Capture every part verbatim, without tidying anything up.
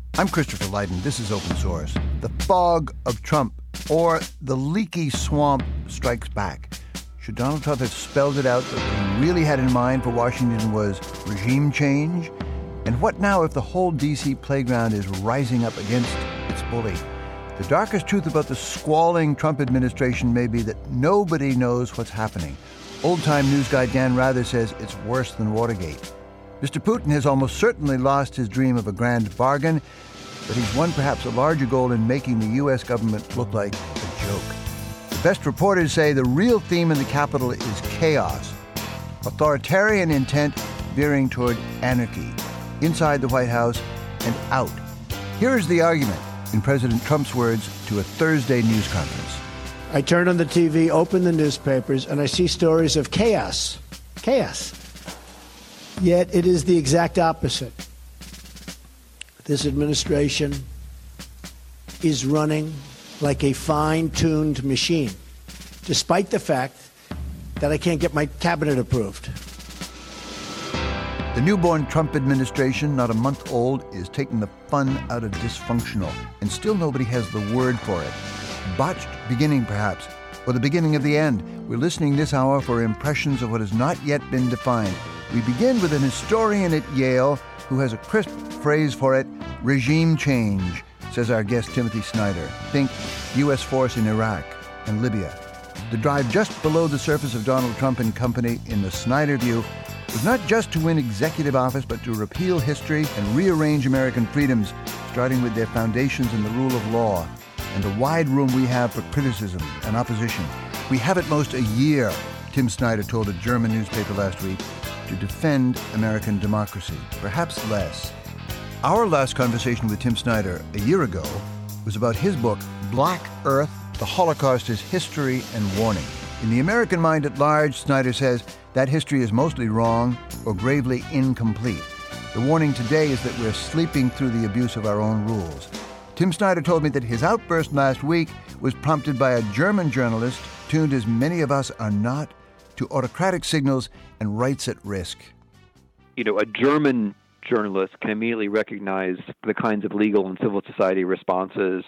I'm Christopher Lydon. This is Open Source. The fog of Trump, or the leaky swamp, strikes back. Should Donald Trump have spelled it out that what he really had in mind for Washington was regime change? And what now if the whole D C playground is rising up against its bully? The darkest truth about the squalling Trump administration may be that nobody knows what's happening. Old-time news guy Dan Rather says it's worse than Watergate. Mister Putin has almost certainly lost his dream of a grand bargain, but he's won perhaps a larger goal in making the U S government look like a joke. The best reporters say the real theme in the Capitol is chaos, authoritarian intent veering toward anarchy, inside the White House and out. Here is the argument, in President Trump's words, to a Thursday news conference. I turn on the T V, open the newspapers, and I see stories of chaos. Chaos. Yet it is the exact opposite. This administration is running like a fine-tuned machine, despite the fact that I can't get my cabinet approved. The newborn Trump administration, not a month old, is taking the fun out of dysfunctional, and still nobody has the word for it. Botched beginning, perhaps, or the beginning of the end. We're listening this hour for impressions of what has not yet been defined. We begin with an historian at Yale who has a crisp phrase for it: regime change, says our guest Timothy Snyder. Think U S force in Iraq and Libya. The drive just below the surface of Donald Trump and company, in the Snyder view, was not just to win executive office, but to repeal history and rearrange American freedoms, starting with their foundations in the rule of law and the wide room we have for criticism and opposition. We have at most a year, Tim Snyder told a German newspaper last week, to defend American democracy, perhaps less. Our last conversation with Tim Snyder a year ago was about his book, Black Earth: The Holocaust is History and Warning. In the American mind at large, Snyder says, that history is mostly wrong or gravely incomplete. The warning today is that we're sleeping through the abuse of our own rules. Tim Snyder told me that his outburst last week was prompted by a German journalist tuned, as many of us are not, to autocratic signals and rights at risk. You know, a German journalist can immediately recognize the kinds of legal and civil society responses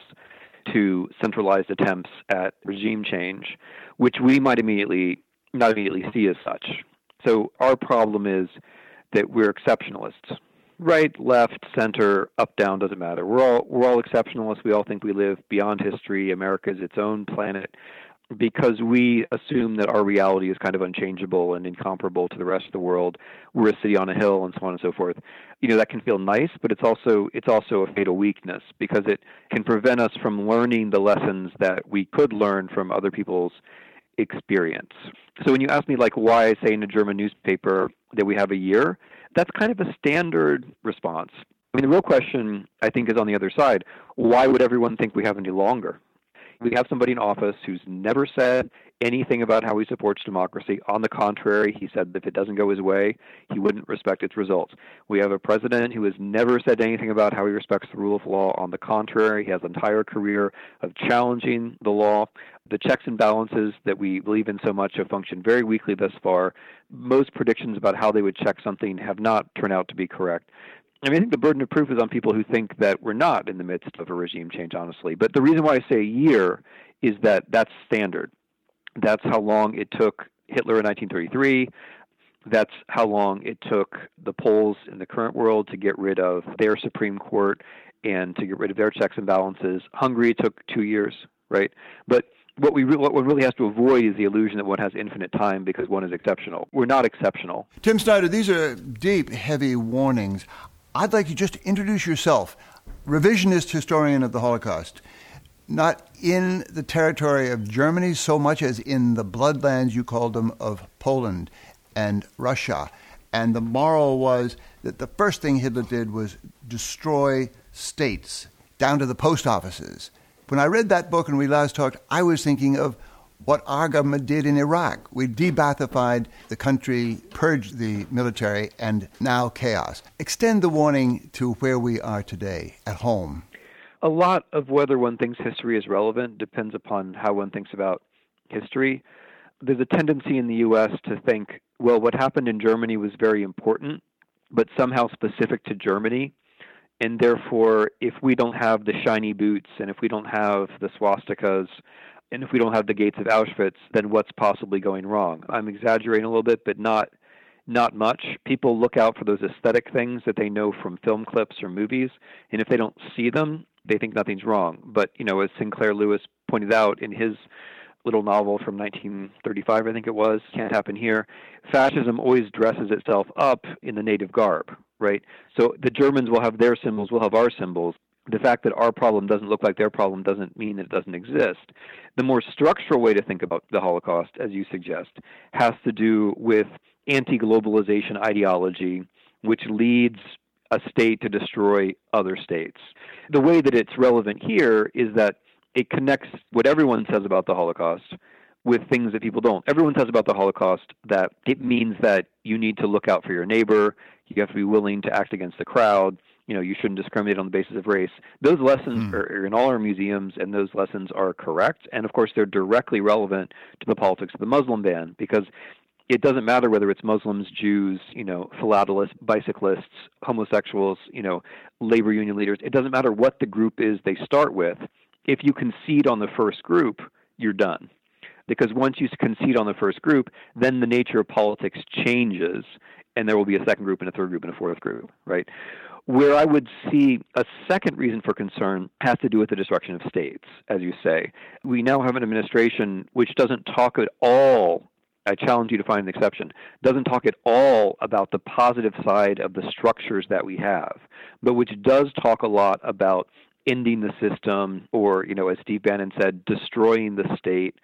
to centralized attempts at regime change, which we might immediately not immediately see as such. So our problem is that we're exceptionalists. Right, left, center, up, down, doesn't matter. We're all we're all exceptionalists. We all think we live beyond history. America is its own planet, because we assume that our reality is kind of unchangeable and incomparable to the rest of the world. We're a city on a hill, and so on and so forth. You know, that can feel nice, but it's also it's also a fatal weakness, because it can prevent us from learning the lessons that we could learn from other people's experience. So when you ask me, like, why I say in a German newspaper that we have a year, that's kind of a standard response. I mean, the real question, I think, is on the other side. Why would everyone think we have any longer? We have somebody in office who's never said anything about how he supports democracy. On the contrary, he said that if it doesn't go his way, he wouldn't respect its results. We have a president who has never said anything about how he respects the rule of law. On the contrary, he has an entire career of challenging the law. The checks and balances that we believe in so much have functioned very weakly thus far. Most predictions about how they would check something have not turned out to be correct. I mean, I think the burden of proof is on people who think that we're not in the midst of a regime change, honestly. But the reason why I say a year is that that's standard. That's how long it took Hitler in nineteen thirty-three. That's how long it took the Poles in the current world to get rid of their Supreme Court and to get rid of their checks and balances. Hungary took two years, right? But what we re- what one really has to avoid is the illusion that one has infinite time because one is exceptional. We're not exceptional. Tim Snyder, these are deep, heavy warnings. I'd like you just to introduce yourself, revisionist historian of the Holocaust, not in the territory of Germany so much as in the bloodlands, you called them, of Poland and Russia. And the moral was that the first thing Hitler did was destroy states, down to the post offices. When I read that book and we last talked, I was thinking of what our government did in Iraq. We de-Baathified the country, purged the military, and now chaos. Extend the warning to where we are today, at home. A lot of whether one thinks history is relevant depends upon how one thinks about history. There's a tendency in the U S to think, well, what happened in Germany was very important, but somehow specific to Germany. And therefore, if we don't have the shiny boots, and if we don't have the swastikas, and if we don't have the gates of Auschwitz, then what's possibly going wrong? I'm exaggerating a little bit, but not not much. People look out for those aesthetic things that they know from film clips or movies, and if they don't see them, they think nothing's wrong. But, you know, as Sinclair Lewis pointed out in his little novel from nineteen thirty-five, I think it was, Can't Happen Here, fascism always dresses itself up in the native garb, right? So the Germans will have their symbols, we'll have our symbols. The fact that our problem doesn't look like their problem doesn't mean that it doesn't exist. The more structural way to think about the Holocaust, as you suggest, has to do with anti-globalization ideology, which leads a state to destroy other states. The way that it's relevant here is that it connects what everyone says about the Holocaust with things that people don't. Everyone says about the Holocaust that it means that you need to look out for your neighbor, you have to be willing to act against the crowd, you know, you shouldn't discriminate on the basis of race. Those lessons mm. are in all our museums, and those lessons are correct. And of course, they're directly relevant to the politics of the Muslim ban, because it doesn't matter whether it's Muslims, Jews, you know, philatelists, bicyclists, homosexuals, you know, labor union leaders. It doesn't matter what the group is they start with. If you concede on the first group, you're done. Because once you concede on the first group, then the nature of politics changes, and there will be a second group and a third group and a fourth group, right? Where I would see a second reason for concern has to do with the destruction of states, as you say. We now have an administration which doesn't talk at all, I challenge you to find an exception, doesn't talk at all about the positive side of the structures that we have, but which does talk a lot about ending the system, or, you know, as Steve Bannon said, destroying the state,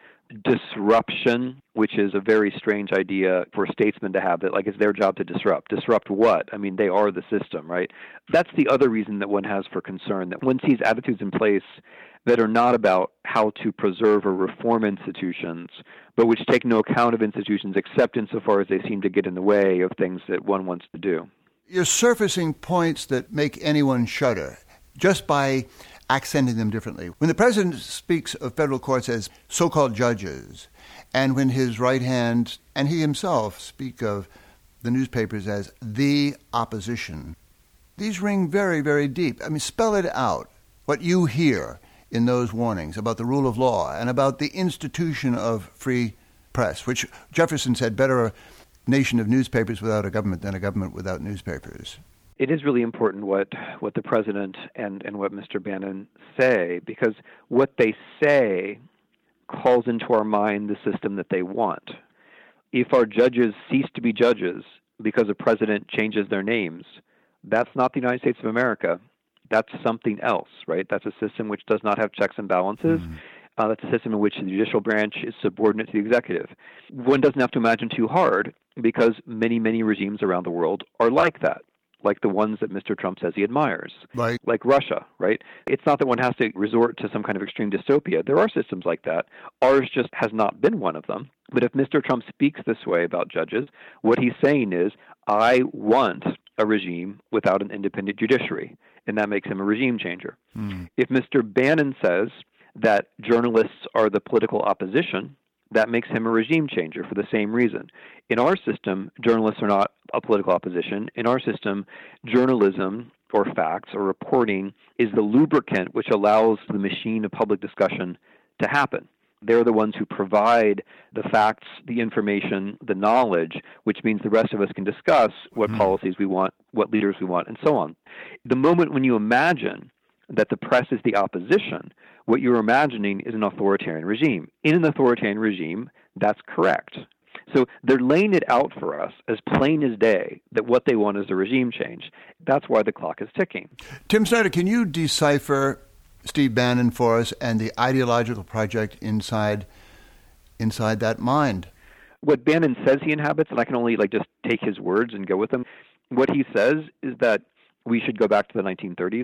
disruption, which is a very strange idea for statesmen to have, that like it's their job to disrupt. Disrupt what? I mean, they are the system, right? That's the other reason that one has for concern, that one sees attitudes in place that are not about how to preserve or reform institutions, but which take no account of institutions except insofar as they seem to get in the way of things that one wants to do. You're surfacing points that make anyone shudder just by accenting them differently. When the president speaks of federal courts as so-called judges, and when his right hand and he himself speak of the newspapers as the opposition, these ring very, very deep. I mean, spell it out, what you hear in those warnings about the rule of law and about the institution of free press, which Jefferson said, better a nation of newspapers without a government than a government without newspapers. It is really important what, what the president and, and what Mister Bannon say, because what they say calls into our mind the system that they want. If our judges cease to be judges because a president changes their names, that's not the United States of America. That's something else, right? That's a system which does not have checks and balances. Mm-hmm. Uh, that's a system in which the judicial branch is subordinate to the executive. One doesn't have to imagine too hard, because many, many regimes around the world are like that, like the ones that Mister Trump says he admires, right. Like Russia, right? It's not that one has to resort to some kind of extreme dystopia. There are systems like that. Ours just has not been one of them. But if Mister Trump speaks this way about judges, what he's saying is, I want a regime without an independent judiciary, and that makes him a regime changer. Mm. If Mister Bannon says that journalists are the political opposition, that makes him a regime changer for the same reason. In our system, journalists are not a political opposition. In our system, journalism or facts or reporting is the lubricant which allows the machine of public discussion to happen. They're the ones who provide the facts, the information, the knowledge, which means the rest of us can discuss what mm-hmm. policies we want, what leaders we want, and so on. The moment when you imagine that the press is the opposition, what you're imagining is an authoritarian regime. In an authoritarian regime, that's correct. So they're laying it out for us as plain as day that what they want is a regime change. That's why the clock is ticking. Tim Snyder, can you decipher Steve Bannon for us and the ideological project inside inside that mind? What Bannon says he inhabits, and I can only like just take his words and go with them, what he says is that we should go back to the nineteen thirties.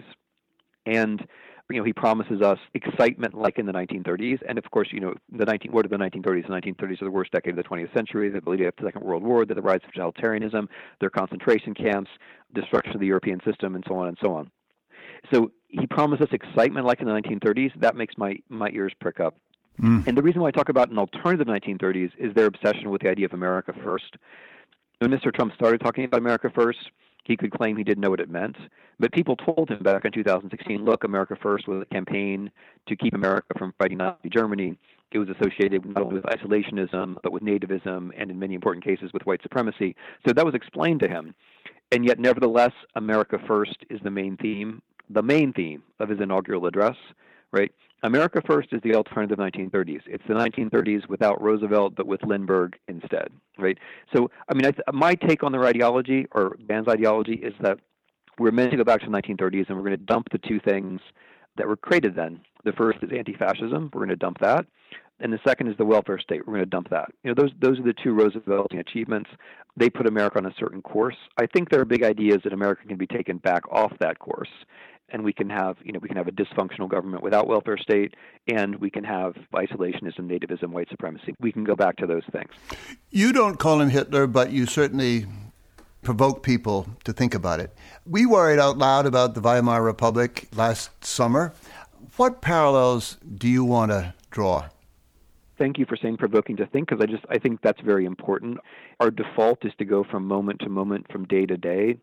And, you know, he promises us excitement like in the nineteen thirties. And, of course, you know, the nineteen what are the nineteen thirties? The nineteen thirties are the worst decade of the twentieth century. They lead up to the Second World War, the rise of totalitarianism, their concentration camps, destruction of the European system, and so on and so on. So he promised us excitement like in the nineteen thirties. That makes my, my ears prick up. Mm. And the reason why I talk about an alternative nineteen thirties is their obsession with the idea of America first. When Mister Trump started talking about America first, He could claim he didn't know what it meant. But people told him back in two thousand sixteen, look, America First was a campaign to keep America from fighting Nazi Germany. It was associated not only with isolationism, but with nativism, and in many important cases with white supremacy. So that was explained to him. And yet, nevertheless, America First is the main theme, the main theme of his inaugural address, right? America First is the alternative nineteen thirties. It's the nineteen thirties without Roosevelt, but with Lindbergh instead, right? So, I mean, I th- my take on their ideology, or Bann's ideology, is that we're meant to go back to the nineteen thirties, and we're going to dump the two things that were created then. The first is anti-fascism. We're going to dump that. And the second is the welfare state. We're going to dump that. You know, those those are the two Rooseveltian achievements. They put America on a certain course. I think there are big ideas that America can be taken back off that course, and we can have, you know, we can have a dysfunctional government without welfare state, and we can have isolationism, nativism, white supremacy. We can go back to those things. You don't call him Hitler, but you certainly provoke people to think about it. We worried out loud about the Weimar Republic last summer. What parallels do you want to draw? Thank you for saying provoking to think, because I just I think that's very important. Our default is to go from moment to moment, from day to day,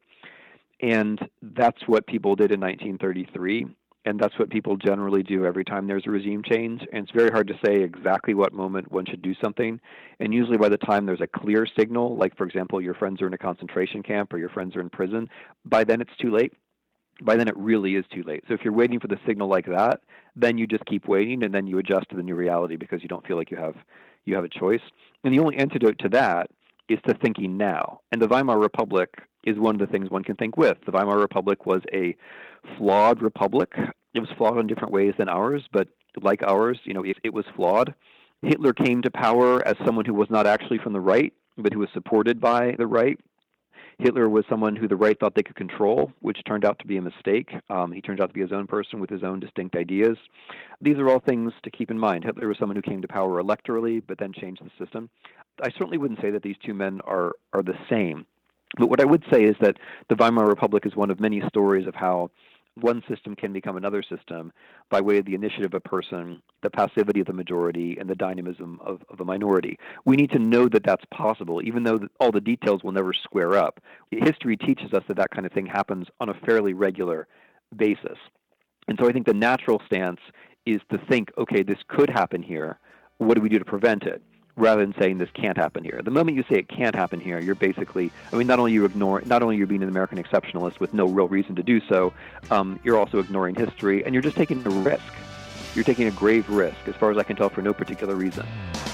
and that's what people did in nineteen thirty-three, and that's what people generally do every time there's a regime change. And it's very hard to say exactly what moment one should do something. And usually by the time there's a clear signal, like, for example, your friends are in a concentration camp or your friends are in prison, by then it's too late. By then it really is too late. So if you're waiting for the signal like that, then you just keep waiting, and then you adjust to the new reality because you don't feel like you have you have a choice. And the only antidote to that is to thinking now. And the Weimar Republic is one of the things one can think with. The Weimar Republic was a flawed republic. It was flawed in different ways than ours, but like ours, you know, it, it was flawed. Hitler came to power as someone who was not actually from the right, but who was supported by the right. Hitler was someone who the right thought they could control, which turned out to be a mistake. Um, he turned out to be his own person with his own distinct ideas. These are all things to keep in mind. Hitler was someone who came to power electorally, but then changed the system. I certainly wouldn't say that these two men are, are the same. But what I would say is that the Weimar Republic is one of many stories of how one system can become another system by way of the initiative of a person, the passivity of the majority, and the dynamism of, of a minority. We need to know that that's possible, even though all the details will never square up. History teaches us that that kind of thing happens on a fairly regular basis. And so I think the natural stance is to think, okay, this could happen here. What do we do to prevent it? Rather than saying this can't happen here. The moment you say it can't happen here, you're basically, I mean, not only you ignore, not only you're being an American exceptionalist with no real reason to do so, um, you're also ignoring history, and you're just taking a risk. You're taking a grave risk, as far as I can tell, for no particular reason.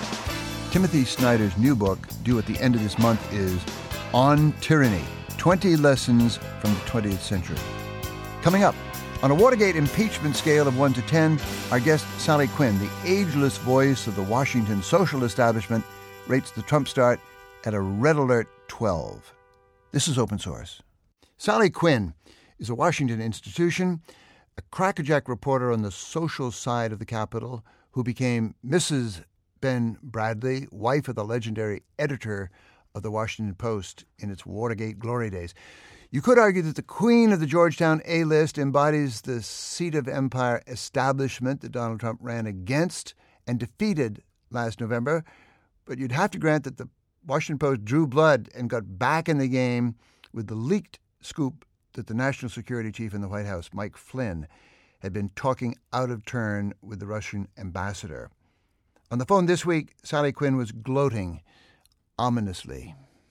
Timothy Snyder's new book, due at the end of this month, is On Tyranny, twenty Lessons from the twentieth Century. Coming up, on a Watergate impeachment scale of one to ten, our guest Sally Quinn, the ageless voice of the Washington social establishment, rates the Trump start at a red alert twelve. This is Open Source. Sally Quinn is a Washington institution, a crackerjack reporter on the social side of the Capitol, who became Missus Ben Bradlee, wife of the legendary editor of the Washington Post in its Watergate glory days. You could argue that the queen of the Georgetown A-list embodies the seat of empire establishment that Donald Trump ran against and defeated last November, but you'd have to grant that the Washington Post drew blood and got back in the game with the leaked scoop that the national security chief in the White House, Mike Flynn, had been talking out of turn with the Russian ambassador. On the phone this week, Sally Quinn was gloating ominously.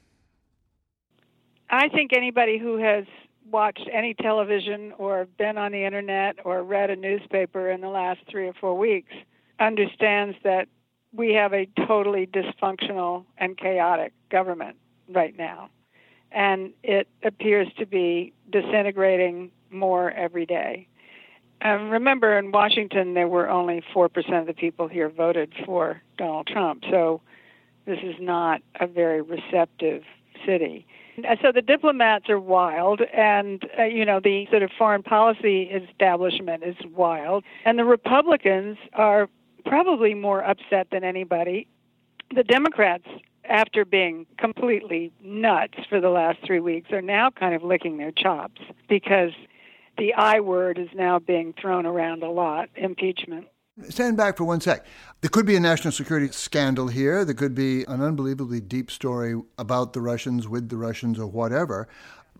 I think anybody who has watched any television or been on the internet or read a newspaper in the last three or four weeks understands that we have a totally dysfunctional and chaotic government right now. And it appears to be disintegrating more every day. Um, remember, in Washington, there were only four percent of the people here voted for Donald Trump. So this is not a very receptive city. So the diplomats are wild, and, uh, you know, the sort of foreign policy establishment is wild. And the Republicans are probably more upset than anybody. The Democrats, after being completely nuts for the last three weeks, are now kind of licking their chops because the I word is now being thrown around a lot, impeachment. Stand back for one sec. There could be a national security scandal here. There could be an unbelievably deep story about the Russians, with the Russians, or whatever.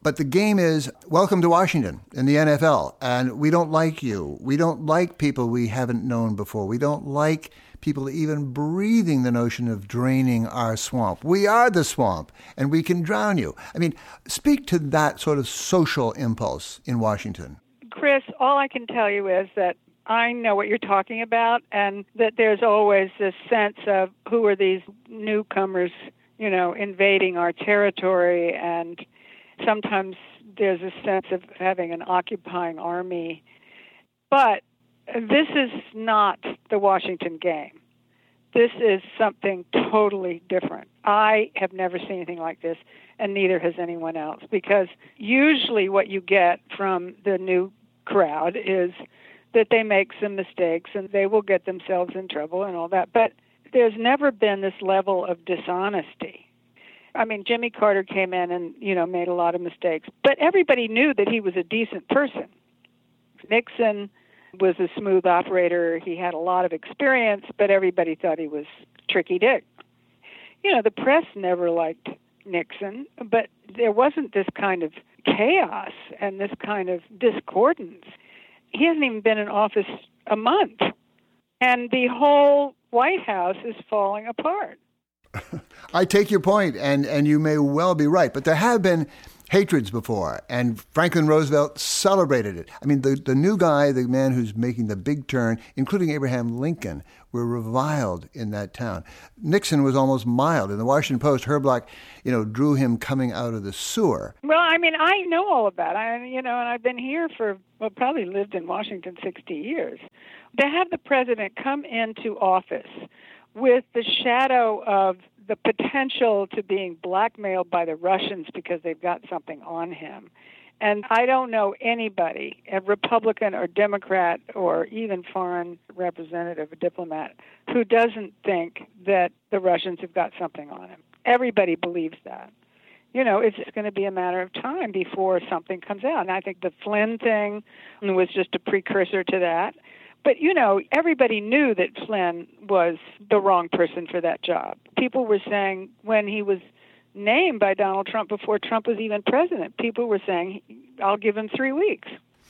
But the game is, welcome to Washington in the N F L, and we don't like you. We don't like people we haven't known before. We don't like people even breathing the notion of draining our swamp. We are the swamp, and we can drown you. I mean, speak to that sort of social impulse in Washington. Chris, all I can tell you is that I know what you're talking about, and that there's always this sense of who are these newcomers, you know, invading our territory, and sometimes there's a sense of having an occupying army. But this is not the Washington game. This is something totally different. I have never seen anything like this, and neither has anyone else, because usually what you get from the new crowd is that they make some mistakes and they will get themselves in trouble and all that. But there's never been this level of dishonesty. I mean, Jimmy Carter came in and, you know, made a lot of mistakes, but everybody knew that he was a decent person. Nixon was a smooth operator. He had a lot of experience, but everybody thought he was Tricky Dick. You know, the press never liked Nixon, but there wasn't this kind of chaos and this kind of discordance. He hasn't even been in office a month, and the whole White House is falling apart. I take your point, and, and you may well be right, but there have been hatreds before, and Franklin Roosevelt celebrated it. I mean, the, the new guy, the man who's making the big turn, including Abraham Lincoln, were reviled in that town. Nixon was almost mild. In the Washington Post, Herb Block, you know, drew him coming out of the sewer. Well, I mean, I know all of that. I, you know, and I've been here for, well, probably lived in Washington sixty years. To have the president come into office with the shadow of the potential to being blackmailed by the Russians because they've got something on him. And I don't know anybody, a Republican or Democrat or even foreign representative or diplomat, who doesn't think that the Russians have got something on him. Everybody believes that. You know, it's going to be a matter of time before something comes out. And I think the Flynn thing was just a precursor to that. But, you know, everybody knew that Flynn was the wrong person for that job. People were saying when he was named by Donald Trump before Trump was even president, people were saying, I'll give him three weeks.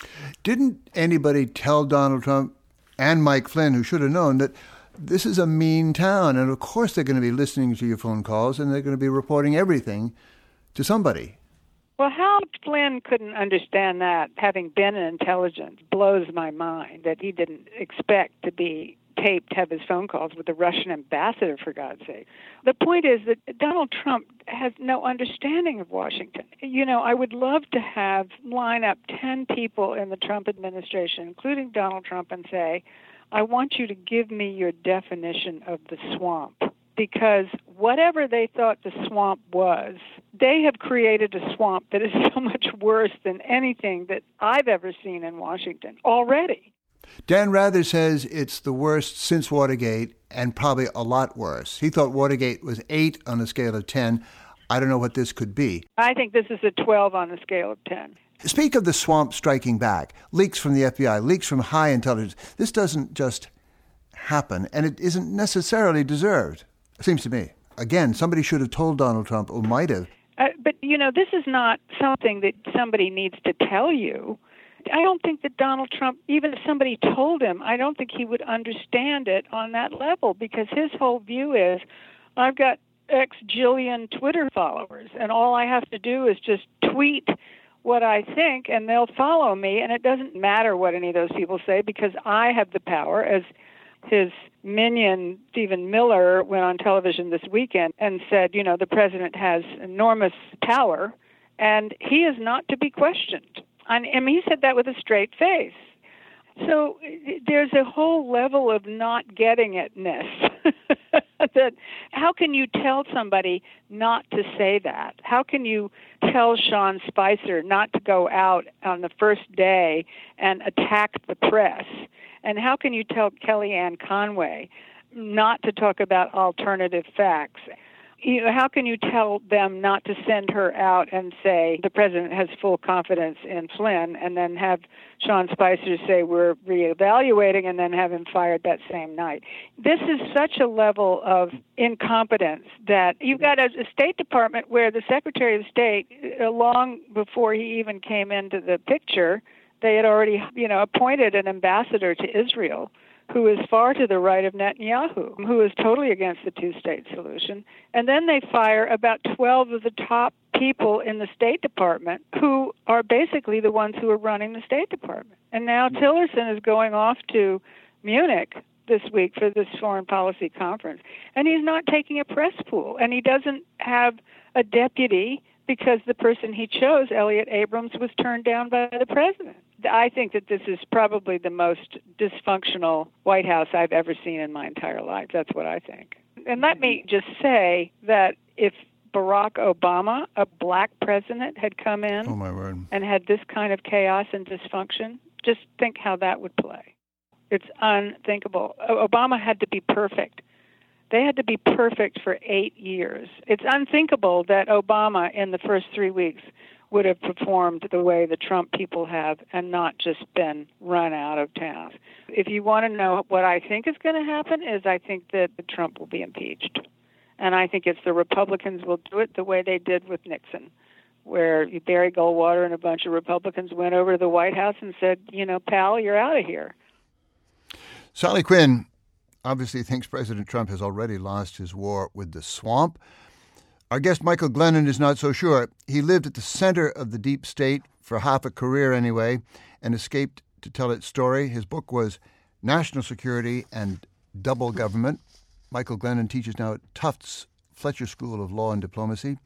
Didn't anybody tell Donald Trump and Mike Flynn, who should have known, that this is a mean town, and of course they're going to be listening to your phone calls and they're going to be reporting everything to somebody? Well, how Flynn couldn't understand that, having been in intelligence, blows my mind, that he didn't expect to be taped, have his phone calls with the Russian ambassador, for God's sake. The point is that Donald Trump has no understanding of Washington. You know, I would love to have line up ten people in the Trump administration, including Donald Trump, and say, I want you to give me your definition of the swamp. Because whatever they thought the swamp was, they have created a swamp that is so much worse than anything that I've ever seen in Washington already. Dan Rather says it's the worst since Watergate, and probably a lot worse. He thought Watergate was eight on a scale of ten. I don't know what this could be. I think this is a twelve on the scale of ten. Speak of the swamp striking back. Leaks from the F B I, leaks from high intelligence. This doesn't just happen, and it isn't necessarily deserved. Seems to me. Again, somebody should have told Donald Trump, or might have. Uh, but, you know, this is not something that somebody needs to tell you. I don't think that Donald Trump, even if somebody told him, I don't think he would understand it on that level, because his whole view is, I've got X jillion Twitter followers, and all I have to do is just tweet what I think, and they'll follow me, and it doesn't matter what any of those people say, because I have the power. As his minion, Stephen Miller, went on television this weekend and said, you know, the president has enormous power, and he is not to be questioned. And, and he said that with a straight face. So there's a whole level of not getting it-ness. That how can you tell somebody not to say that? How can you tell Sean Spicer not to go out on the first day and attack the press? And how can you tell Kellyanne Conway not to talk about alternative facts? You know, how can you tell them not to send her out and say the president has full confidence in Flynn, and then have Sean Spicer say we're reevaluating, and then have him fired that same night? This is such a level of incompetence that you've got a, a State Department where the Secretary of State, long before he even came into the picture, they had already, you know, appointed an ambassador to Israel who is far to the right of Netanyahu, who is totally against the two-state solution. And then they fire about twelve of the top people in the State Department who are basically the ones who are running the State Department. And now Tillerson is going off to Munich this week for this foreign policy conference, and he's not taking a press pool, and he doesn't have a deputy because the person he chose, Elliott Abrams, was turned down by the president. I think that this is probably the most dysfunctional White House I've ever seen in my entire life. That's what I think. And let me just say that if Barack Obama, a black president, had come in oh my word. and had this kind of chaos and dysfunction, just think how that would play. It's unthinkable. Obama had to be perfect. They had to be perfect for eight years. It's unthinkable that Obama, in the first three weeks, would have performed the way the Trump people have and not just been run out of town. If you want to know what I think is going to happen, is I think that Trump will be impeached. And I think it's the Republicans will do it the way they did with Nixon, where Barry Goldwater and a bunch of Republicans went over to the White House and said, you know, pal, you're out of here. Sally Quinn obviously thinks President Trump has already lost his war with the swamp. Our guest, Michael Glennon, is not so sure. He lived at the center of the deep state for half a career anyway and escaped to tell its story. His book was National Security and Double Government. Michael Glennon teaches now at Tufts Fletcher School of Law and Diplomacy.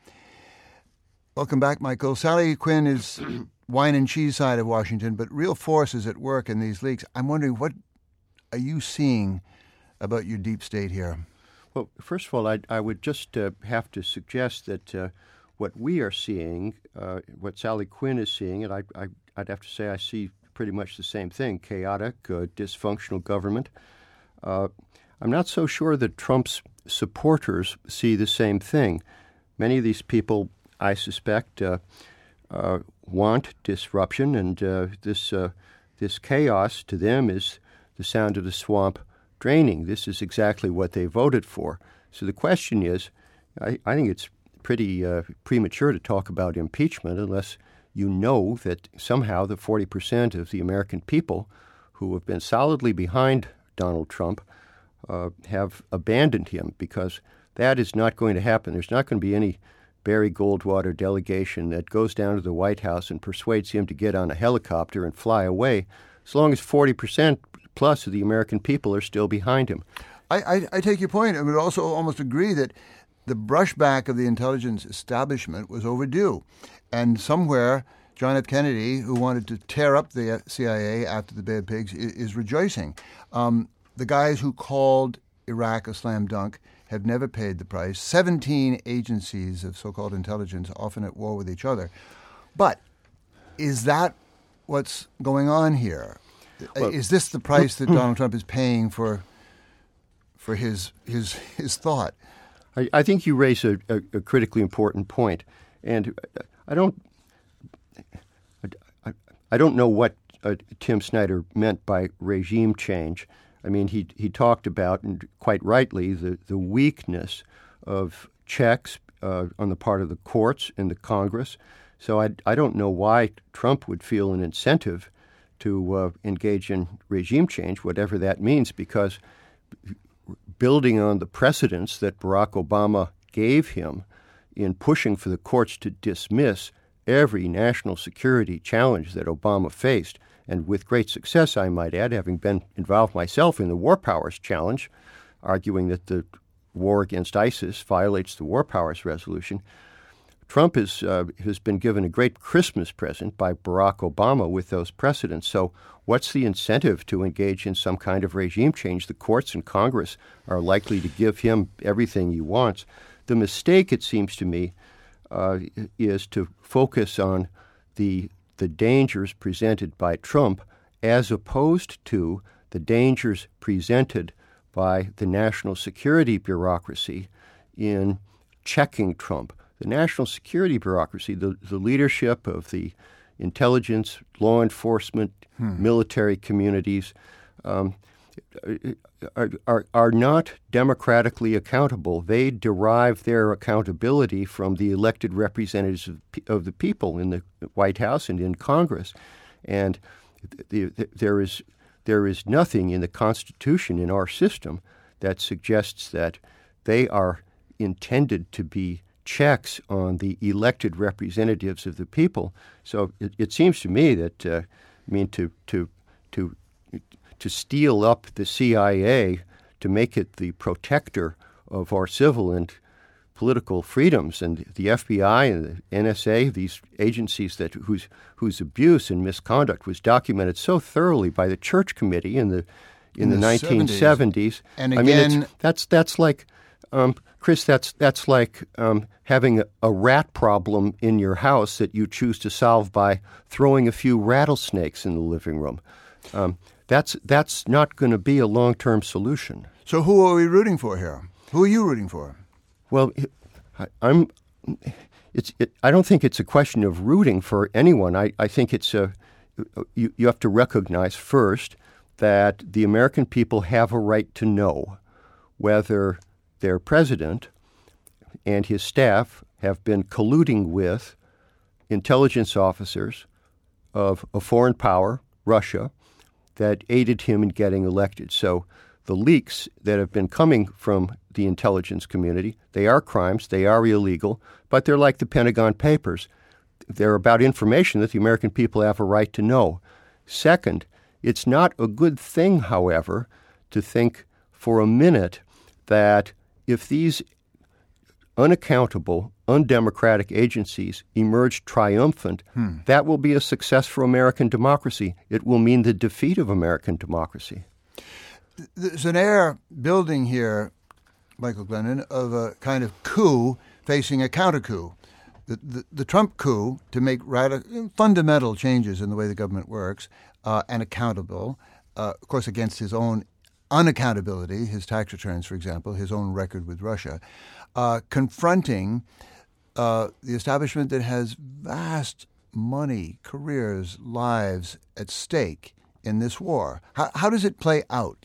Welcome back, Michael. Sally Quinn is wine and cheese side of Washington, but real force is at work in these leaks. I'm wondering, what are you seeing about your deep state here? Well, first of all, I, I would just uh, have to suggest that uh, what we are seeing, uh, what Sally Quinn is seeing, and I, I, I'd have to say I see pretty much the same thing, chaotic, uh, dysfunctional government. Uh, I'm not so sure that Trump's supporters see the same thing. Many of these people, I suspect, uh, uh, want disruption, and uh, this, uh, this chaos to them is the sound of the swamp draining. This is exactly what they voted for. So the question is, I, I think it's pretty uh, premature to talk about impeachment unless you know that somehow the forty percent of the American people who have been solidly behind Donald Trump uh, have abandoned him, because that is not going to happen. There's not going to be any Barry Goldwater delegation that goes down to the White House and persuades him to get on a helicopter and fly away, as long as forty percent plus of the American people are still behind him. I, I, I take your point. I would also almost agree that the brushback of the intelligence establishment was overdue. And somewhere, John F. Kennedy, who wanted to tear up the C I A after the Bay of Pigs, is, is rejoicing. Um, the guys who called Iraq a slam dunk have never paid the price. Seventeen agencies of so-called intelligence, often at war with each other. But is that what's going on here? Well, is this the price that Donald Trump is paying for for his his his thought? I, I think you raise a, a, a critically important point, and I don't I, I don't know what uh, Tim Snyder meant by regime change. I mean, he he talked about, and quite rightly, the, the weakness of checks uh, on the part of the courts and the Congress. So I I don't know why Trump would feel an incentive to uh, engage in regime change, whatever that means, because building on the precedents that Barack Obama gave him in pushing for the courts to dismiss every national security challenge that Obama faced, and with great success, I might add, having been involved myself in the War Powers Challenge, arguing that the war against ISIS violates the War Powers Resolution, Trump is, uh, has been given a great Christmas present by Barack Obama with those precedents. So what's the incentive to engage in some kind of regime change? The courts and Congress are likely to give him everything he wants. The mistake, it seems to me, uh, is to focus on the, the dangers presented by Trump as opposed to the dangers presented by the national security bureaucracy in checking Trump. The national security bureaucracy, the, the leadership of the intelligence, law enforcement, hmm. military communities, um, are, are, are not democratically accountable. They derive their accountability from the elected representatives of, of the people in the White House and in Congress. And the, the, there is there is nothing in the Constitution, in our system, that suggests that they are intended to be checks on the elected representatives of the people. So it, it seems to me that, uh, I mean, to to to to steel up the C I A to make it the protector of our civil and political freedoms, and the F B I and the N S A, these agencies that whose whose abuse and misconduct was documented so thoroughly by the Church Committee in the in, in the, the nineteen seventies. And I again, mean, it's, that's that's like. Um, Chris, that's that's like um, having a, a rat problem in your house that you choose to solve by throwing a few rattlesnakes in the living room. Um, that's that's not going to be a long-term solution. So who are we rooting for here? Who are you rooting for? Well, I, I'm. It's. It, I don't think it's a question of rooting for anyone. I, I think it's a. You, you have to recognize first that the American people have a right to know whether their president and his staff have been colluding with intelligence officers of a foreign power, Russia, that aided him in getting elected. So the leaks that have been coming from the intelligence community, they are crimes, they are illegal, but they're like the Pentagon Papers. They're about information that the American people have a right to know. Second, it's not a good thing, however, to think for a minute that if these unaccountable, undemocratic agencies emerge triumphant, hmm. that will be a success for American democracy. It will mean the defeat of American democracy. There's an air building here, Michael Glennon, of a kind of coup facing a counter-coup. The, the, the Trump coup to make radical, fundamental changes in the way the government works uh, and accountable, uh, of course, against his own unaccountability, his tax returns, for example, his own record with Russia, uh, confronting uh, the establishment that has vast money, careers, lives at stake in this war. How, how does it play out?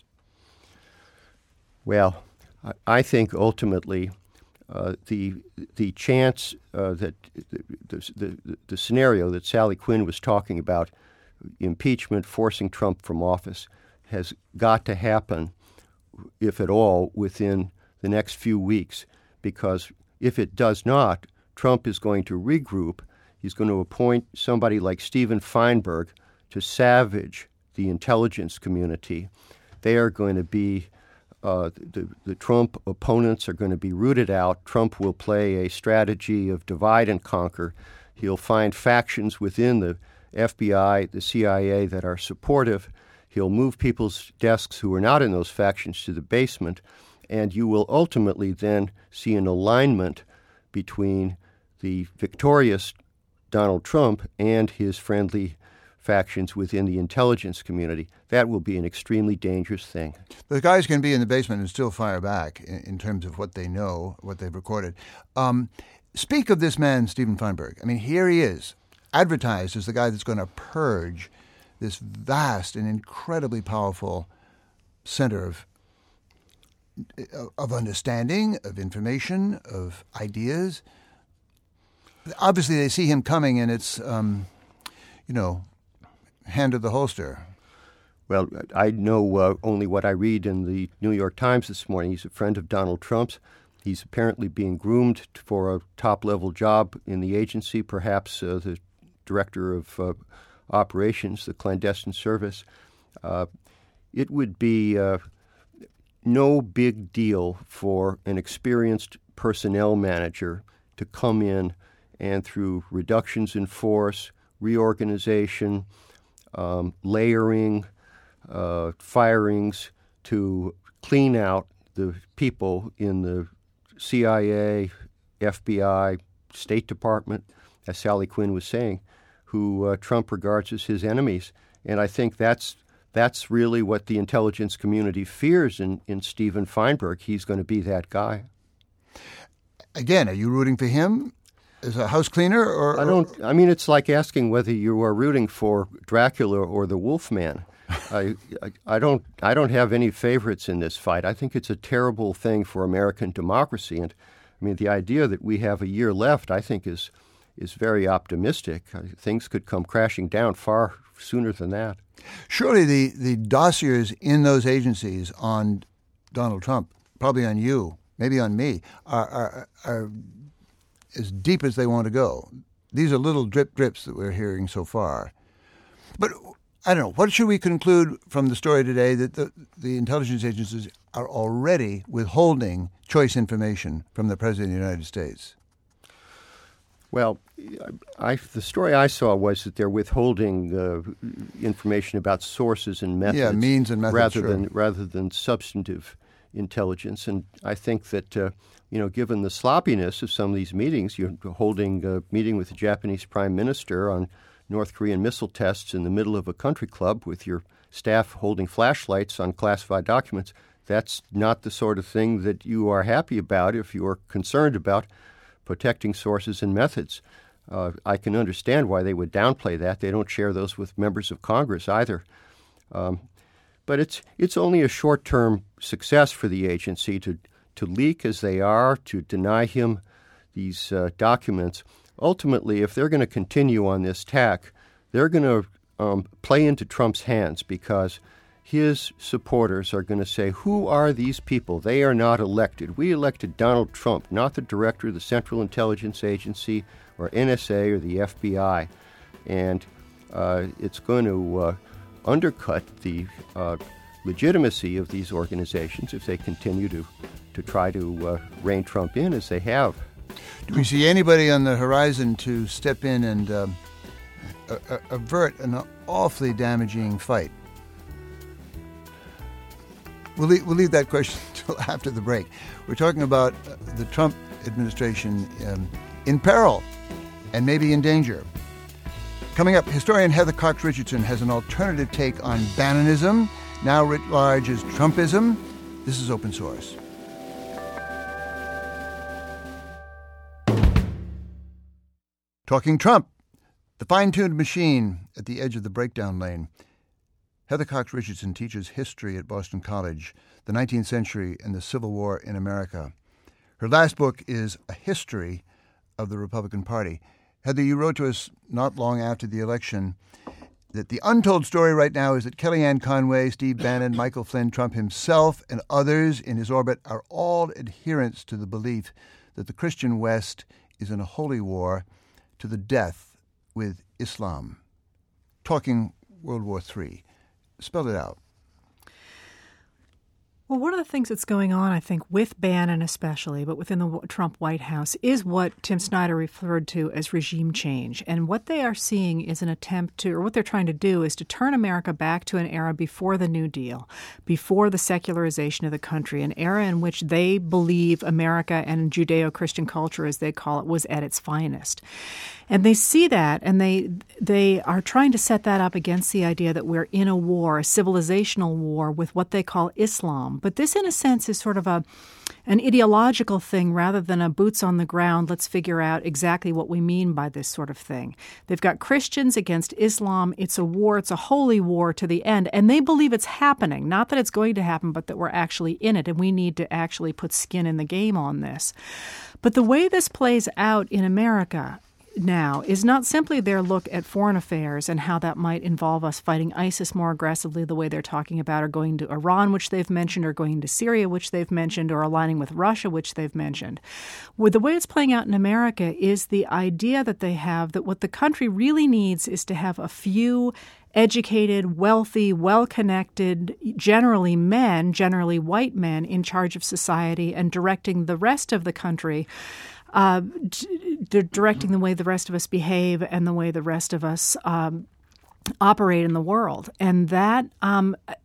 Well, I think ultimately uh, the the chance uh, that the, the, the scenario that Sally Quinn was talking about, impeachment, forcing Trump from office, has got to happen, if at all, within the next few weeks, because if it does not, Trump is going to regroup. He's going to appoint somebody like Stephen Feinberg to savage the intelligence community. They are going to be, uh, the, the Trump opponents are going to be rooted out. Trump will play a strategy of divide and conquer. He'll find factions within the F B I, the C I A that are supportive. He'll move people's desks who are not in those factions to the basement, and you will ultimately then see an alignment between the victorious Donald Trump and his friendly factions within the intelligence community. That will be an extremely dangerous thing. The guys can be in the basement and still fire back in, in terms of what they know, what they've recorded. Um, speak of this man, Stephen Feinberg. I mean, here he is, advertised as the guy that's going to purge this vast and incredibly powerful center of of understanding, of information, of ideas. Obviously, they see him coming, and it's, um, you know, hand to the holster. Well, I know uh, only what I read in the New York Times this morning. He's a friend of Donald Trump's. He's apparently being groomed for a top-level job in the agency, perhaps uh, the director of uh, operations, the clandestine service. Uh, it would be uh, no big deal for an experienced personnel manager to come in and through reductions in force, reorganization, um, layering, uh, firings to clean out the people in the C I A, F B I, State Department, as Sally Quinn was saying, who uh, Trump regards as his enemies. And I think that's that's really what the intelligence community fears in, in Stephen Feinberg. He's going to be that guy. again, are you rooting for him as a house cleaner? Or, or I don't. I mean, it's like asking whether you are rooting for Dracula or the Wolfman. I, I, I don't. I don't have any favorites in this fight. I think it's a terrible thing for American democracy, and I mean, the idea that we have a year left, I think, is is very optimistic. Things could come crashing down far sooner than that. Surely the, the dossiers in those agencies on Donald Trump, probably on you, maybe on me, are, are, are as deep as they want to go. These are little drip drips that we're hearing so far. But I don't know, what should we conclude from the story today, that the, the intelligence agencies are already withholding choice information from the President of the United States? Well, I, the story I saw was that they're withholding uh, information about sources and methods, yeah, means and methods, rather sure. than rather than substantive intelligence. And I think that uh, you know, given the sloppiness of some of these meetings, you're holding a meeting with the Japanese Prime Minister on North Korean missile tests in the middle of a country club with your staff holding flashlights on classified documents. That's not the sort of thing that you are happy about if you are concerned about protecting sources and methods. Uh, I can understand why they would downplay that. They don't share those with members of Congress either. Um, but it's it's only a short-term success for the agency to, to leak as they are, to deny him these uh, documents. Ultimately, if they're going to continue on this tack, they're going to um, play into Trump's hands, because his supporters are going to say, who are these people? They are not elected. We elected Donald Trump, not the director of the Central Intelligence Agency or N S A or the F B I. And uh, it's going to uh, undercut the uh, legitimacy of these organizations if they continue to, to try to uh, rein Trump in as they have. Do we see anybody on the horizon to step in and um, a- a- avert an awfully damaging fight? We'll leave, we'll leave that question until after the break. We're talking about uh, the Trump administration um, in peril and maybe in danger. Coming up, historian Heather Cox Richardson has an alternative take on Bannonism, now writ large as Trumpism. This is Open Source. Talking Trump, the fine-tuned machine at the edge of the breakdown lane. Heather Cox Richardson teaches history at Boston College, the nineteenth century and the Civil War in America. Her last book is A History of the Republican Party. Heather, you wrote to us not long after the election that the untold story right now is that Kellyanne Conway, Steve Bannon, Michael Flynn, Trump himself, and others in his orbit are all adherents to the belief that the Christian West is in a holy war to the death with Islam. Talking World War Three. Spell it out. Well, one of the things that's going on, I think, with Bannon especially, but within the Trump White House, is what Tim Snyder referred to as regime change. And what they are seeing is an attempt to, or what they're trying to do is to turn America back to an era before the New Deal, before the secularization of the country, an era in which they believe America and Judeo-Christian culture, as they call it, was at its finest. And they see that, and they they are trying to set that up against the idea that we're in a war, a civilizational war with what they call Islam. But this, in a sense, is sort of a an ideological thing rather than a boots on the ground, let's figure out exactly what we mean by this sort of thing. They've got Christians against Islam. It's a war. It's a holy war to the end. And they believe it's happening. Not that it's going to happen, but that we're actually in it, and we need to actually put skin in the game on this. But the way this plays out in America now is not simply their look at foreign affairs and how that might involve us fighting ISIS more aggressively the way they're talking about, or going to Iran, which they've mentioned, or going to Syria, which they've mentioned, or aligning with Russia, which they've mentioned. Well, the way it's playing out in America is the idea that they have that what the country really needs is to have a few educated, wealthy, well-connected, generally men, generally white men, in charge of society and directing the rest of the country, Uh, d- directing the way the rest of us behave and the way the rest of us um, operate in the world. And that um,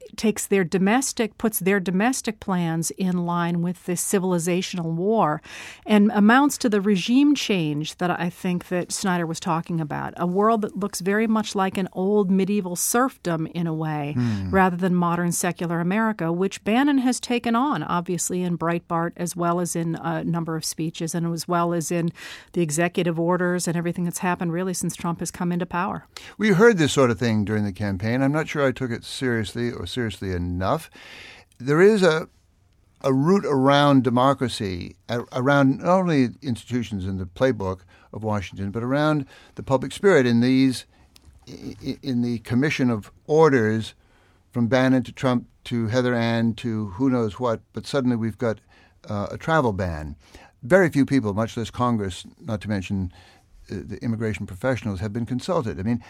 takes their domestic, puts their domestic plans in line with this civilizational war and amounts to the regime change that I think that Snyder was talking about, a world that looks very much like an old medieval serfdom in a way, mm. rather than modern secular America, which Bannon has taken on, obviously, in Breitbart, as well as in a number of speeches, and as well as in the executive orders and everything that's happened really since Trump has come into power. We heard this sort of thing during the campaign. I'm not sure I took it seriously or seriously enough. There is a a route around democracy, around not only institutions in the playbook of Washington, but around the public spirit in these, in the commission of orders from Bannon to Trump to Heather Ann to who knows what, but suddenly we've got uh, a travel ban. Very few people, much less Congress, not to mention uh, the immigration professionals, have been consulted. I mean,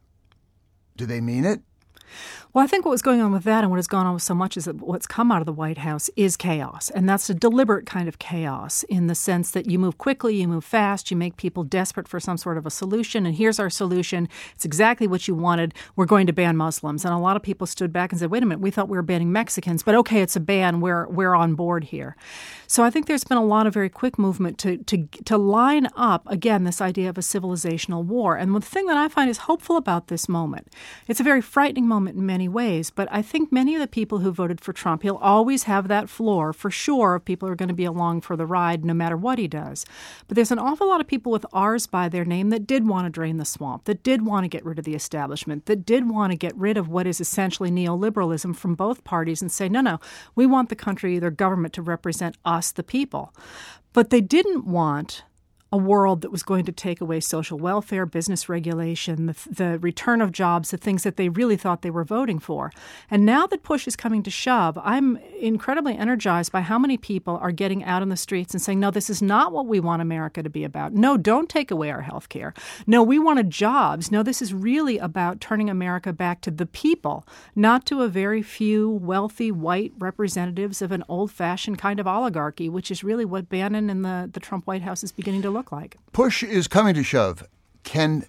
do they mean it? Well, I think what was going on with that and what has gone on with so much is that what's come out of the White House is chaos. And that's a deliberate kind of chaos in the sense that you move quickly, you move fast, you make people desperate for some sort of a solution. And here's our solution. It's exactly what you wanted. We're going to ban Muslims. And a lot of people stood back and said, wait a minute, we thought we were banning Mexicans, but okay, it's a ban. We're we're on board here. So I think there's been a lot of very quick movement to to to line up, again, this idea of a civilizational war. And the thing that I find is hopeful about this moment, it's a very frightening moment in many ways, but I think many of the people who voted for Trump, he'll always have that floor for sure of people who are going to be along for the ride no matter what he does. But there's an awful lot of people with R's by their name that did want to drain the swamp, that did want to get rid of the establishment, that did want to get rid of what is essentially neoliberalism from both parties and say, no, no, we want the country, their government to represent us, the people. But they didn't want a world that was going to take away social welfare, business regulation, the, the return of jobs, the things that they really thought they were voting for. And now that push is coming to shove, I'm incredibly energized by how many people are getting out in the streets and saying, no, this is not what we want America to be about. No, don't take away our health care. No, we wanted jobs. No, this is really about turning America back to the people, not to a very few wealthy white representatives of an old-fashioned kind of oligarchy, which is really what Bannon and the, the Trump White House is beginning to look like. Push is coming to shove. Can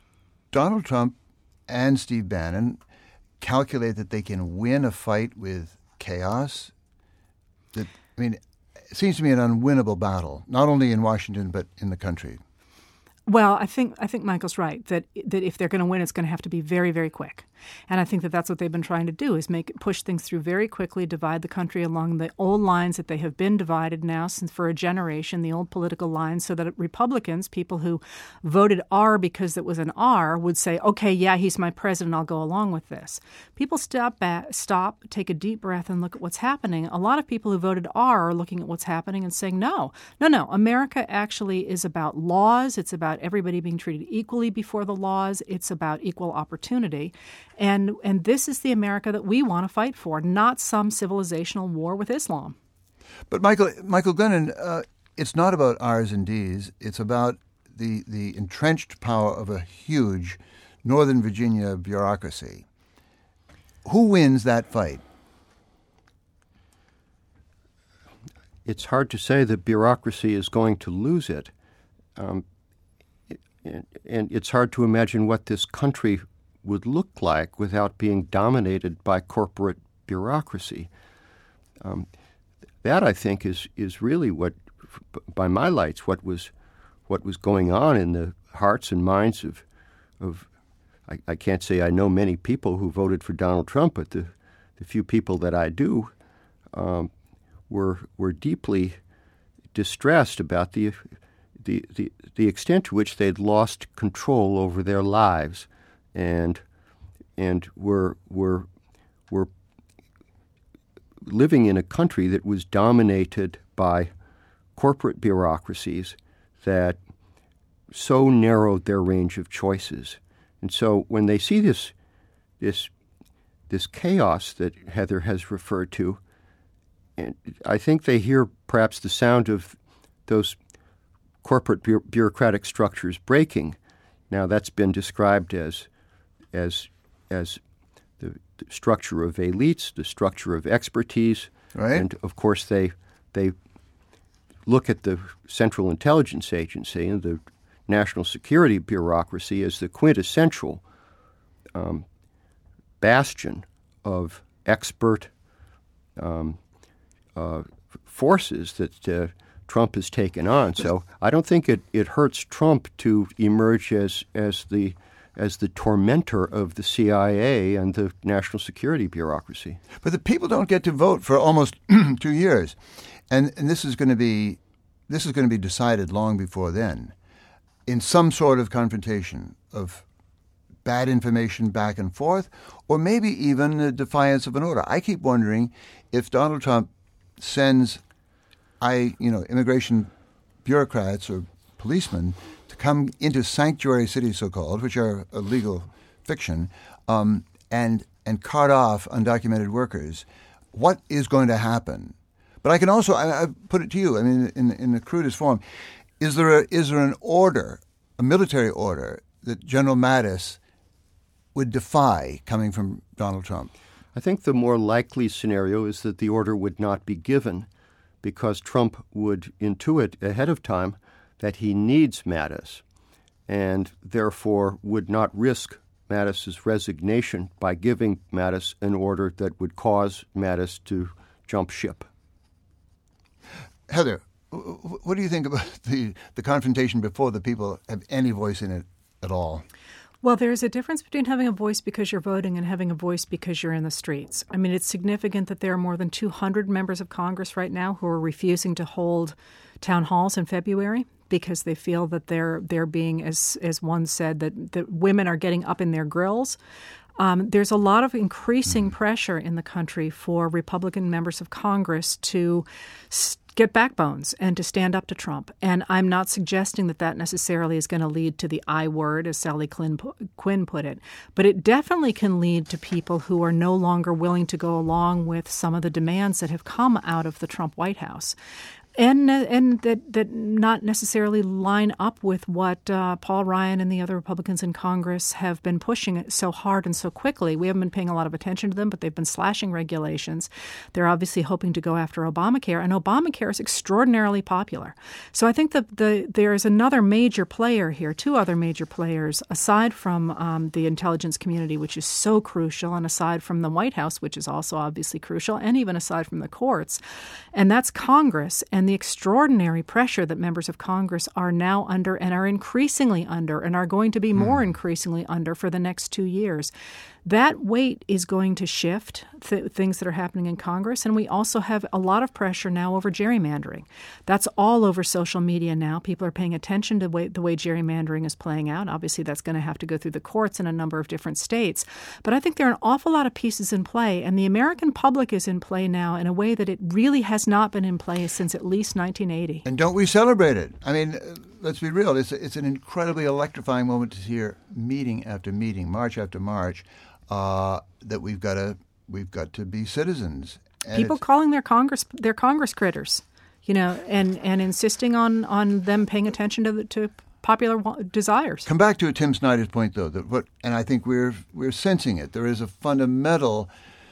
Donald Trump and Steve Bannon calculate that they can win a fight with chaos? That, I mean, it seems to me an unwinnable battle, not only in Washington but in the country. Well, I think I think Michael's right that that if they're going to win, it's going to have to be very, very quick. And I think that that's what they've been trying to do, is make push things through very quickly, divide the country along the old lines that they have been divided now since for a generation, the old political lines, so that Republicans, people who voted R because it was an R, would say, okay, yeah, he's my president, I'll go along with this. People stop back, stop, take a deep breath and look at what's happening. A lot of people who voted R are looking at what's happening and saying, no, no, no, America actually is about laws. It's about everybody being treated equally before the laws. It's about equal opportunity. And and this is the America that we want to fight for, not some civilizational war with Islam. But Michael Michael Glennon, uh, it's not about R's and D's. It's about the the entrenched power of a huge Northern Virginia bureaucracy. Who wins that fight? It's hard to say that bureaucracy is going to lose it. Um, and, and it's hard to imagine what this country would look like without being dominated by corporate bureaucracy. Um, that, I think, is is really what, by my lights, what was what was going on in the hearts and minds of of. I, I can't say I know many people who voted for Donald Trump, but the the few people that I do um, were were deeply distressed about the the the the extent to which they'd lost control over their lives. And and we're, we're, we're living in a country that was dominated by corporate bureaucracies that so narrowed their range of choices. And so when they see this, this, this chaos that Heather has referred to, and I think they hear perhaps the sound of those corporate bu- bureaucratic structures breaking. Now that's been described as as as the, the structure of elites, the structure of expertise, right. And of course they they look at the Central Intelligence Agency and the national security bureaucracy as the quintessential um, bastion of expert um, uh, forces that uh, Trump has taken on. So I don't think it, it hurts Trump to emerge as as the as the tormentor of the C I A and the national security bureaucracy. But the people don't get to vote for almost two years, and and this is going to be this is going to be decided long before then, in some sort of confrontation of bad information back and forth, or maybe even a defiance of an order. I keep wondering if Donald Trump sends I, you know, immigration bureaucrats or policemen to come into sanctuary cities, so-called, which are a legal fiction, um, and and cart off undocumented workers. What is going to happen? But I can also I, I put it to you. I mean, in in the crudest form, is there a, is there an order, a military order that General Mattis would defy coming from Donald Trump? I think the more likely scenario is that the order would not be given, because Trump would intuit ahead of time that he needs Mattis, and therefore would not risk Mattis's resignation by giving Mattis an order that would cause Mattis to jump ship. Heather, what do you think about the, the confrontation before the people have any voice in it at all? Well, there's a difference between having a voice because you're voting and having a voice because you're in the streets. I mean, it's significant that there are more than two hundred members of Congress right now who are refusing to hold town halls in February because they feel that they're they're being, as as one said, that, that women are getting up in their grills. Um, there's a lot of increasing pressure in the country for Republican members of Congress to st- get backbones and to stand up to Trump. And I'm not suggesting that that necessarily is going to lead to the I word, as Sally Quinn put it. But it definitely can lead to people who are no longer willing to go along with some of the demands that have come out of the Trump White House. And and that, that not necessarily line up with what uh, Paul Ryan and the other Republicans in Congress have been pushing so hard and so quickly. We haven't been paying a lot of attention to them, but they've been slashing regulations. They're obviously hoping to go after Obamacare, and Obamacare is extraordinarily popular. So I think that the there is another major player here, two other major players, aside from um, the intelligence community, which is so crucial, and aside from the White House, which is also obviously crucial, and even aside from the courts, and that's Congress. And the extraordinary pressure that members of Congress are now under and are increasingly under and are going to be more mm. increasingly under for the next two years. That weight is going to shift th- things that are happening in Congress. And we also have a lot of pressure now over gerrymandering. That's all over social media now. People are paying attention to the way, the way gerrymandering is playing out. Obviously, that's going to have to go through the courts in a number of different states. But I think there are an awful lot of pieces in play. And the American public is in play now in a way that it really has not been in play since at least nineteen eighty. And don't we celebrate it? I mean, let's be real. It's, a, it's an incredibly electrifying moment to hear meeting after meeting, march after march, Uh, that we've got to we've got to be citizens. And people calling their Congress their Congress critters, you know, and, and insisting on, on them paying attention to the, to popular desires. Come back to Tim Snyder's point, though, that what, and I think we're we're sensing it. There is a fundamental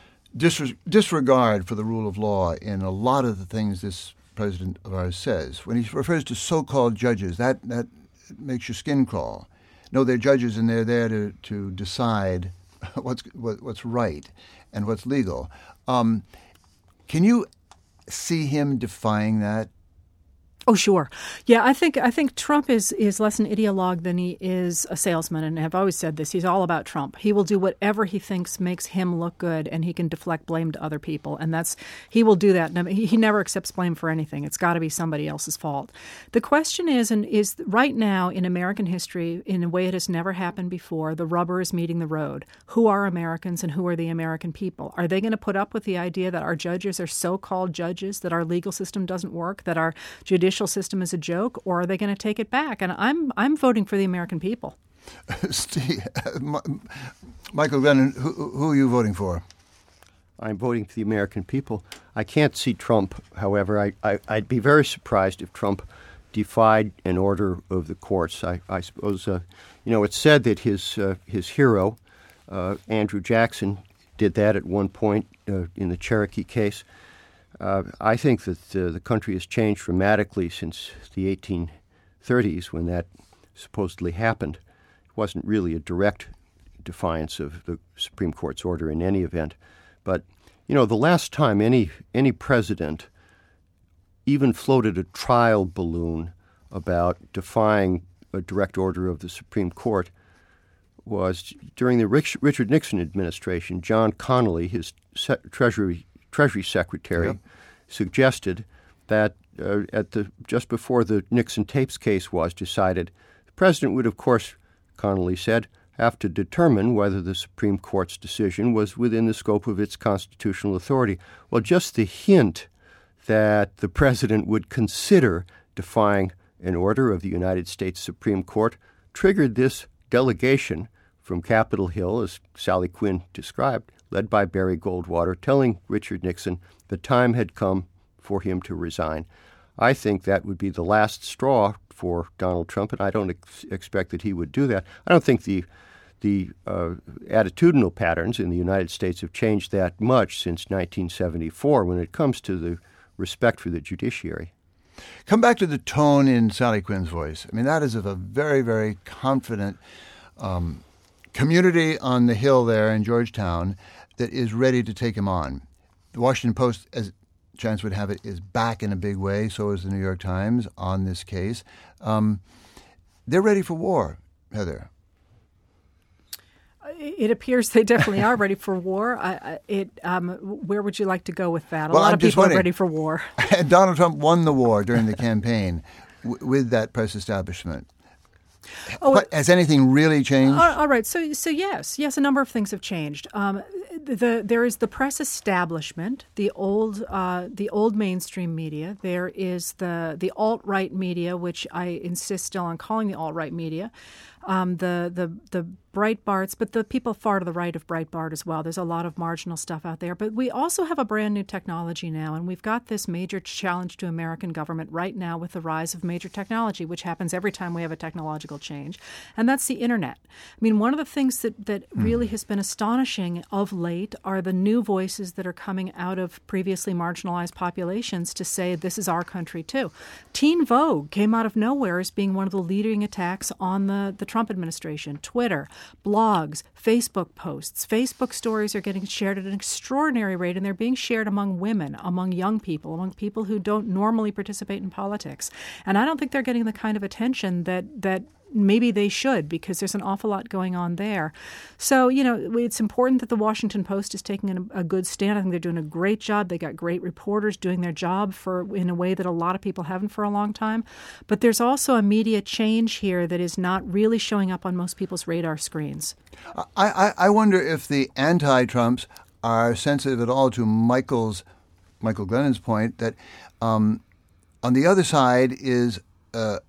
dis- disregard for the rule of law in a lot of the things this president of ours says. When he refers to so-called judges, that that makes your skin crawl. No, they're judges, and they're there to to decide what's what, what's right and what's legal. Um, can you see him defying that? Oh, sure. Yeah, I think I think Trump is, is less an ideologue than he is a salesman, and I've always said this. He's all about Trump. He will do whatever he thinks makes him look good, and he can deflect blame to other people, and that's he will do that. He, he never accepts blame for anything. It's got to be somebody else's fault. The question is, and is right now in American history, in a way it has never happened before, the rubber is meeting the road. Who are Americans, and who are the American people? Are they going to put up with the idea that our judges are so-called judges, that our legal system doesn't work, that our judicial system is a joke, or are they going to take it back? And I'm I'm voting for the American people. Steve, uh, Michael Glennon, who, who are you voting for? I'm voting for the American people. I can't see Trump, however. I, I, I'd be very surprised if Trump defied an order of the courts. I, I suppose, uh, you know, it's said that his, uh, his hero, uh, Andrew Jackson, did that at one point uh, in the Cherokee case. Uh, I think that uh, the country has changed dramatically since the eighteen thirties when that supposedly happened. It wasn't really a direct defiance of the Supreme Court's order in any event. But You know, the last time any any president even floated a trial balloon about defying a direct order of the Supreme Court was during the Rich, Richard Nixon administration. John Connally, his se- Treasury Treasury Secretary, yep. suggested that uh, at the just before the Nixon tapes case was decided, the president would, of course, Connally said, have to determine whether the Supreme Court's decision was within the scope of its constitutional authority. Well, just the hint that the president would consider defying an order of the United States Supreme Court triggered this delegation from Capitol Hill, as Sally Quinn described, led by Barry Goldwater, telling Richard Nixon the time had come for him to resign. I think that would be the last straw for Donald Trump, and I don't ex- expect that he would do that. I don't think the the uh, attitudinal patterns in the United States have changed that much since nineteen seventy-four when it comes to the respect for the judiciary. Come back to the tone in Sally Quinn's voice. I mean, that is of a very, very confident um, community on the Hill there in Georgetown that is ready to take him on. The Washington Post, as chance would have it, is back in a big way. So is the New York Times on this case. Um, they're ready for war, Heather. It appears they definitely are ready for war. I, it, um, where would you like to go with that? A well, lot I'm of people are ready for war. Donald Trump won the war during the campaign w- with that press establishment. Oh, what, has anything really changed? All right. So, so yes, yes, a number of things have changed. Um, the there is the press establishment, the old uh, the old mainstream media. There is the the alt-right media, which I insist still on calling the alt-right media. Um, the the the Breitbarts, but the people far to the right of Breitbart as well. There's a lot of marginal stuff out there. But we also have a brand new technology now, and we've got this major challenge to American government right now with the rise of major technology, which happens every time we have a technological change, and that's the Internet. I mean, one of the things that, that mm. really has been astonishing of late are the new voices that are coming out of previously marginalized populations to say this is our country too. Teen Vogue came out of nowhere as being one of the leading attacks on the, the Trump administration. Twitter, blogs, Facebook posts, Facebook stories are getting shared at an extraordinary rate, and they're being shared among women, among young people, among people who don't normally participate in politics. And I don't think they're getting the kind of attention that that maybe they should, because there's an awful lot going on there. So, you know, it's important that the Washington Post is taking a, a good stand. I think they're doing a great job. They got great reporters doing their job for in a way that a lot of people haven't for a long time. But there's also a media change here that is not really showing up on most people's radar screens. I, I, I wonder if the anti-Trumps are sensitive at all to Michael's, Michael Glennon's point that um, on the other side is uh,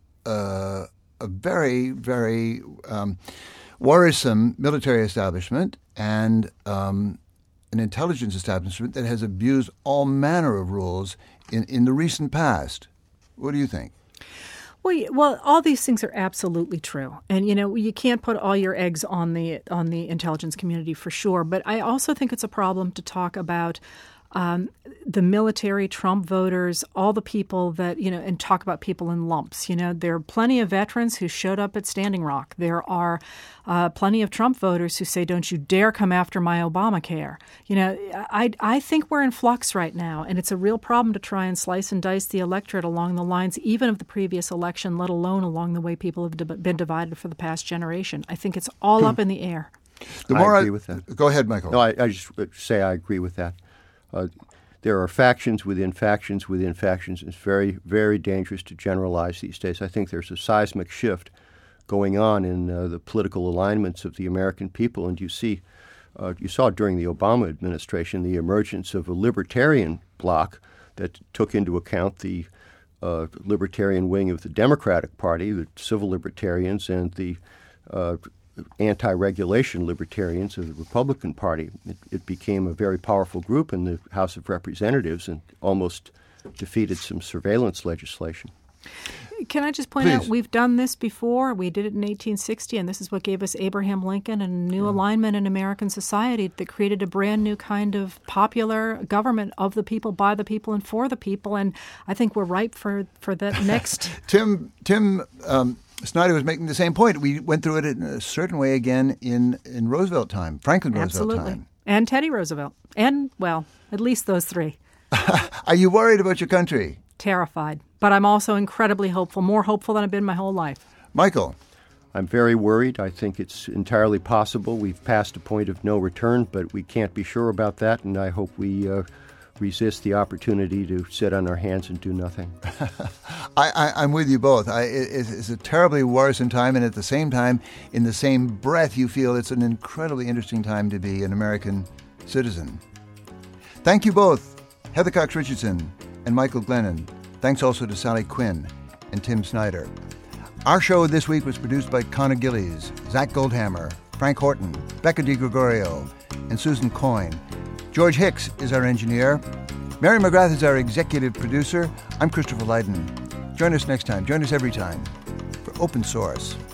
uh, a very, very um, worrisome military establishment and um, an intelligence establishment that has abused all manner of rules in, in the recent past. What do you think? Well, well, all these things are absolutely true, and you know you can't put all your eggs on the on the intelligence community for sure. But I also think it's a problem to talk about Um, the military, Trump voters, all the people that, you know, and talk about people in lumps. You know, there are plenty of veterans who showed up at Standing Rock. There are uh, plenty of Trump voters who say, don't you dare come after my Obamacare. You know, I, I think we're in flux right now, and it's a real problem to try and slice and dice the electorate along the lines even of the previous election, let alone along the way people have de- been divided for the past generation. I think it's all up in the air. The more I agree I, with that. Go ahead, Michael. No, I, I just say I agree with that. Uh, there are factions within factions within factions. It's very, very dangerous to generalize these days. I think there's a seismic shift going on in uh, the political alignments of the American people, and you see, uh, you saw during the Obama administration the emergence of a libertarian bloc that took into account the uh, libertarian wing of the Democratic Party, the civil libertarians, and the uh, anti-regulation libertarians of the Republican Party. It, it became a very powerful group in the House of Representatives and almost defeated some surveillance legislation. Can I just point Please. out, we've done this before. We did it in eighteen sixty, and this is what gave us Abraham Lincoln and a new yeah. alignment in American society that created a brand new kind of popular government of the people, by the people, and for the people. And I think we're ripe for, for that next. Tim, Tim um, Snyder was making the same point. We went through it in a certain way again in, in Roosevelt time, Franklin Roosevelt Absolutely. time. And Teddy Roosevelt. And, well, at least those three. Are you worried about your country? Terrified. But I'm also incredibly hopeful, more hopeful than I've been my whole life. Michael? I'm very worried. I think it's entirely possible. We've passed a point of no return, but we can't be sure about that, and I hope we uh, resist the opportunity to sit on our hands and do nothing. I, I, I'm with you both. I, it, it's a terribly worrisome time, and at the same time, in the same breath, you feel it's an incredibly interesting time to be an American citizen. Thank you both, Heather Cox Richardson and Michael Glennon. Thanks also to Sally Quinn and Tim Snyder. Our show this week was produced by Connor Gillies, Zach Goldhammer, Frank Horton, Becca DiGregorio, and Susan Coyne. George Hicks is our engineer. Mary McGrath is our executive producer. I'm Christopher Lydon. Join us next time. Join us every time for Open Source.